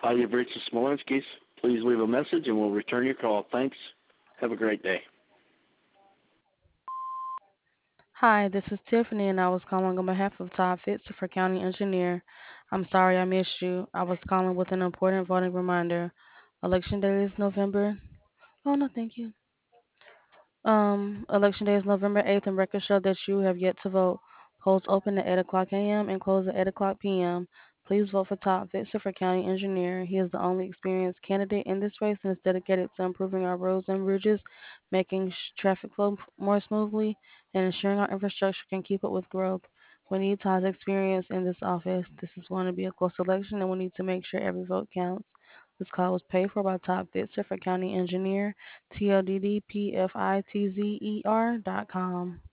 You've reached the Smolenskis. Please leave a message and we'll return your call. Thanks. Have a great day. Hi, this is Tiffany, and I was calling on behalf of Todd Fitz for County Engineer. I'm sorry I missed you. I was calling with an important voting reminder. Election day is November. Oh, no, thank you. Election day is November 8th, and records show that you have yet to vote. Polls open at 8 o'clock a.m. and close at 8 o'clock p.m. Please vote for Todd Fitzer for County Engineer. He is the only experienced candidate in this race and is dedicated to improving our roads and bridges, making traffic flow more smoothly, and ensuring our infrastructure can keep up with growth. We need Todd's experience in this office. This is going to be a close election, and we need to make sure every vote counts. This call was paid for by Todd Fitzer for County Engineer. TLDDPFITZER.com.